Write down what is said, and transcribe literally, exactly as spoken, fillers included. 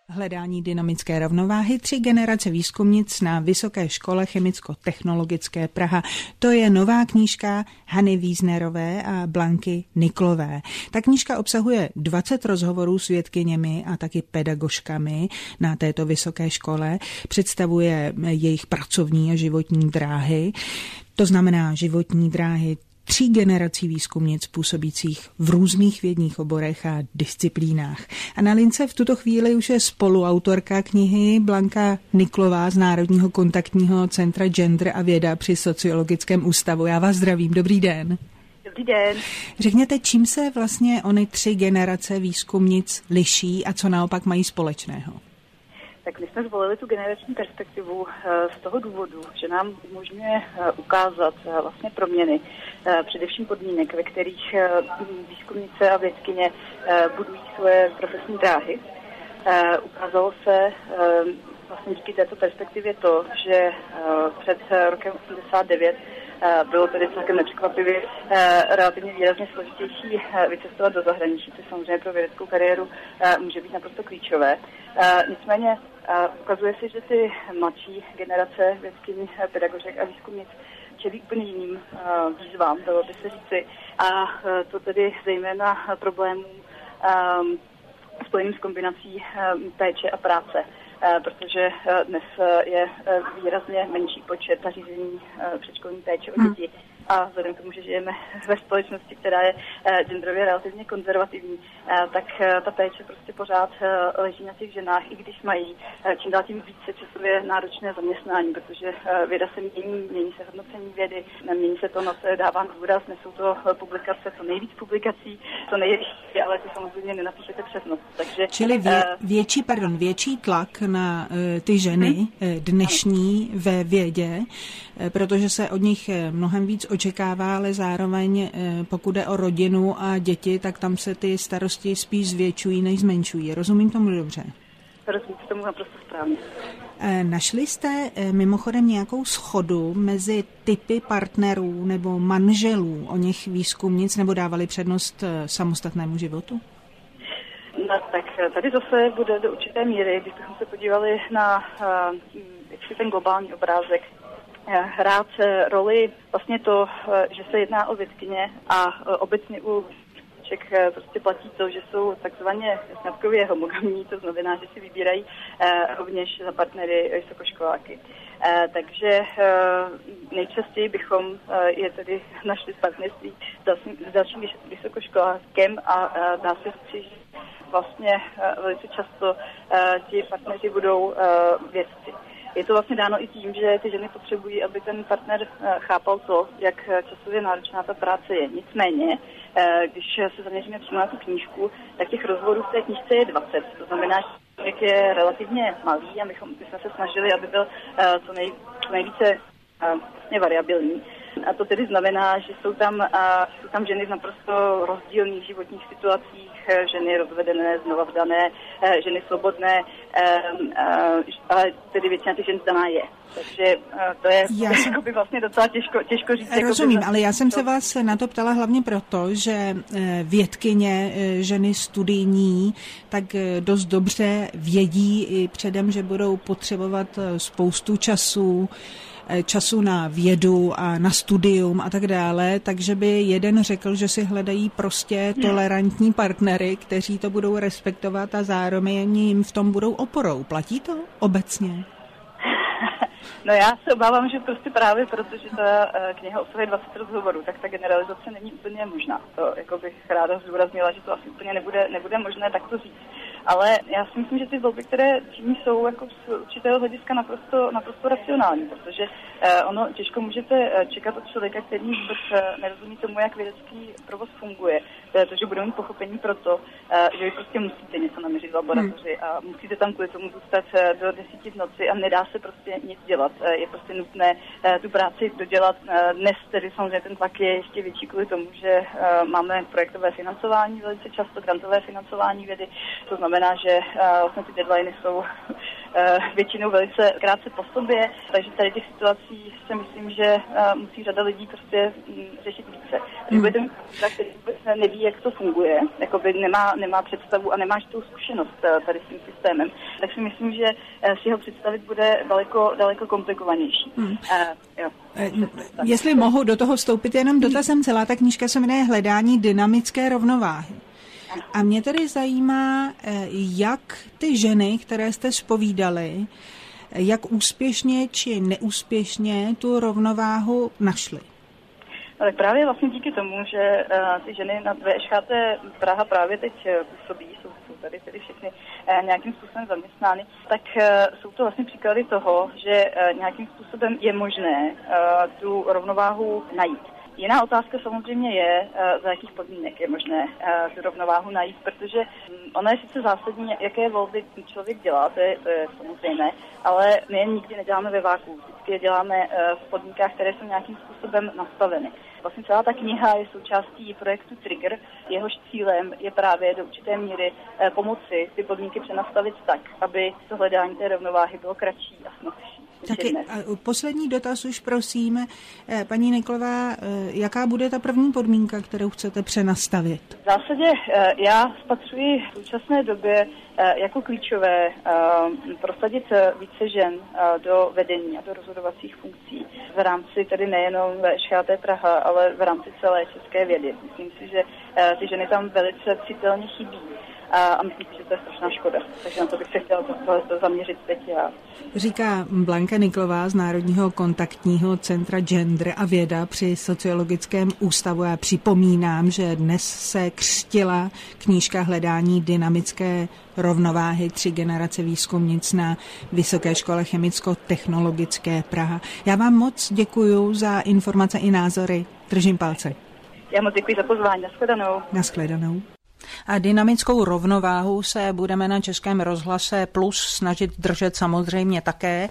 Hledání dynamické rovnováhy tři generace výzkumnic na Vysoké škole chemicko-technologické Praha. To je nová knížka Hany Wiesnerové a Blanky Niklové. Ta knížka obsahuje dvacet rozhovorů s vědkyněmi a taky pedagožkami na této vysoké škole. Představuje jejich pracovní a životní dráhy. To znamená životní dráhy tří generací výzkumnic působících v různých vědních oborech a disciplínách. A na lince v tuto chvíli už je spoluautorka knihy Blanka Niklová z Národního kontaktního centra Gender a věda při Sociologickém ústavu. Já vás zdravím, dobrý den. Dobrý den. Řekněte, čím se vlastně ony tři generace výzkumnic liší a co naopak mají společného? Tak my jsme zvolili tu generační perspektivu z toho důvodu, že nám umožňuje ukázat vlastně proměny, především podmínek, ve kterých výzkumnice a vědkyně budují svoje profesní dráhy. Ukázalo se vlastně díky této perspektivě to, že před rokem osmdesát devět bylo tedy celkem nepřekvapivě relativně výrazně složitější vycestovat do zahraničí, což samozřejmě pro vědeckou kariéru může být naprosto klíčové. Nicméně ukazuje se, že ty mladší generace vědkyní, pedagožek a výzkumnic čelí úplně jiným výzvám, dalo by se říci, a to tedy zejména problémům spojeným s kombinací péče a práce. Protože dnes je výrazně menší počet zařízení předškolní péče o děti. A vzhledem k tomu, že žijeme ve společnosti, která je genderově relativně konzervativní, tak ta péče prostě pořád leží na těch ženách, i když mají čím dál tím více časově náročné zaměstnání, protože věda se mění, mění se hodnocení vědy, mění se to, na co dávám důraz, nesou to publikace, to nejvíc publikací, to nejrychlejší, ale to samozřejmě nenapíšete přes noc. Takže, Čili vě, větší, pardon, větší tlak na uh, ty ženy hmm? dnešní ano. ve vědě, protože se od nich mnohem víc očekává, ale zároveň pokud jde o rodinu a děti, tak tam se ty starosti spíš zvětšují, než zmenšují. Rozumím tomu dobře? Rozumím tomu naprosto správně. Našli jste mimochodem nějakou shodu mezi typy partnerů nebo manželů o něch výzkumnic, nebo dávali přednost samostatnému životu? No, tak tady zase bude do určité míry, když bychom se podívali na uh, ten globální obrázek, hrát roli vlastně to, že se jedná o vědkyně a obecně u Čech prostě platí to, že jsou takzvaně sňatkově homogamní, to znamená, že si vybírají rovněž za partnery vysokoškoláky. Takže nejčastěji bychom je tedy našli v partnerství s dalším vysokoškolákem a dá se říct, že vlastně velice často ti partneři budou vědci. Je to vlastně dáno i tím, že ty ženy potřebují, aby ten partner chápal to, jak časově náročná ta práce je. Nicméně, když se zaměříme přímo na tu knížku, tak těch rozhovorů v té knížce je dvacet. To znamená, že člověk je relativně malý a my jsme se snažili, aby byl co, nej, co nejvíce vlastně variabilní. A to tedy znamená, že jsou tam, jsou tam ženy v naprosto rozdílných životních situacích, ženy rozvedené, znova vdané, ženy svobodné, ale tedy většina těch žen vdaná je. Takže to je já jsem... jakoby vlastně docela těžko, těžko říct. Rozumím, jakoby... ale já jsem se vás na to ptala hlavně proto, že vědkyně, ženy studijní, tak dost dobře vědí i předem, že budou potřebovat spoustu času, času na vědu a na studium a tak dále, takže by jeden řekl, že si hledají prostě tolerantní partnery, kteří to budou respektovat a zároveň jim v tom budou oporou. Platí to obecně? No já se obávám, že prostě právě protože ta kniha obsahuje dvacet rozhovorů, tak ta generalizace není úplně možná. To jako bych ráda zdůraznila, že to asi úplně nebude, nebude možné takto říct. Ale já si myslím, že ty volby, které činí, jsou jako z určitého hlediska naprosto, naprosto racionální, protože eh, ono těžko můžete čekat od člověka, který vůbec nerozumí tomu, jak vědecký provoz funguje. Protože budou mít pochopení pro to, eh, že vy prostě musíte něco naměřit v laboratoři a musíte tam kvůli tomu zůstat do desíti v noci a nedá se prostě nic dělat. Eh, je prostě nutné eh, tu práci dodělat. Eh, dnes tedy samozřejmě ten tlak je ještě větší kvůli tomu, že eh, máme projektové financování, velice často grantové financování vědy. To znamená, že uh, vlastně ty deadliny jsou většinou velice krátce po sobě, takže tady těch situací si myslím, že musí řada lidí prostě řešit více. Když budete mít který neví, jak to funguje, jakoby nemá, nemá představu a nemá tu zkušenost tady s tím systémem, tak si myslím, že si ho představit bude daleko, daleko komplikovanější. Hmm. Uh, jo. Jestli mohu do toho vstoupit jenom dotazem, celá ta knížka se jmenuje Hledání dynamické rovnováhy. A mě tedy zajímá, jak ty ženy, které jste zpovídali, jak úspěšně či neúspěšně tu rovnováhu našly. Ale právě vlastně díky tomu, že uh, ty ženy na V Š H T Praha právě teď působí, jsou, jsou tady tedy všechny uh, nějakým způsobem zaměstnány, tak uh, jsou to vlastně příklady toho, že uh, nějakým způsobem je možné uh, tu rovnováhu najít. Jiná otázka samozřejmě je, za jakých podmínek je možné tu rovnováhu najít, protože ona je sice zásadní, jaké volby člověk dělá, to je, to je samozřejmé, ale my je nikdy neděláme ve váku, vždycky je děláme v podmínkách, které jsou nějakým způsobem nastaveny. Vlastně celá ta kniha je součástí projektu Trigger, jehož cílem je právě do určité míry pomoci ty podmínky přenastavit tak, aby to hledání té rovnováhy bylo kratší a snazší. Taky poslední dotaz už prosím, paní Niklová, jaká bude ta první podmínka, kterou chcete přenastavit? V zásadě já spatřuji v současné době jako klíčové prosadit více žen do vedení a do rozhodovacích funkcí v rámci tedy nejenom V Š H T Praha, ale v rámci celé české vědy. Myslím si, že ty ženy tam velice citelně chybí. A myslím si, že to je strašná škoda. Takže na to bych se chtěla zaměřit teď já. Říká Blanka Niklová z Národního kontaktního centra Gender a věda při Sociologickém ústavu. Já připomínám, že dnes se křtila knížka Hledání dynamické rovnováhy tři generace výzkumnic na Vysoké škole chemicko-technologické Praha. Já vám moc děkuju za informace i názory. Držím palce. Já moc děkuji za pozvání. Nashledanou. Nashledanou. A dynamickou rovnováhu se budeme na Českém rozhlase Plus snažit držet samozřejmě také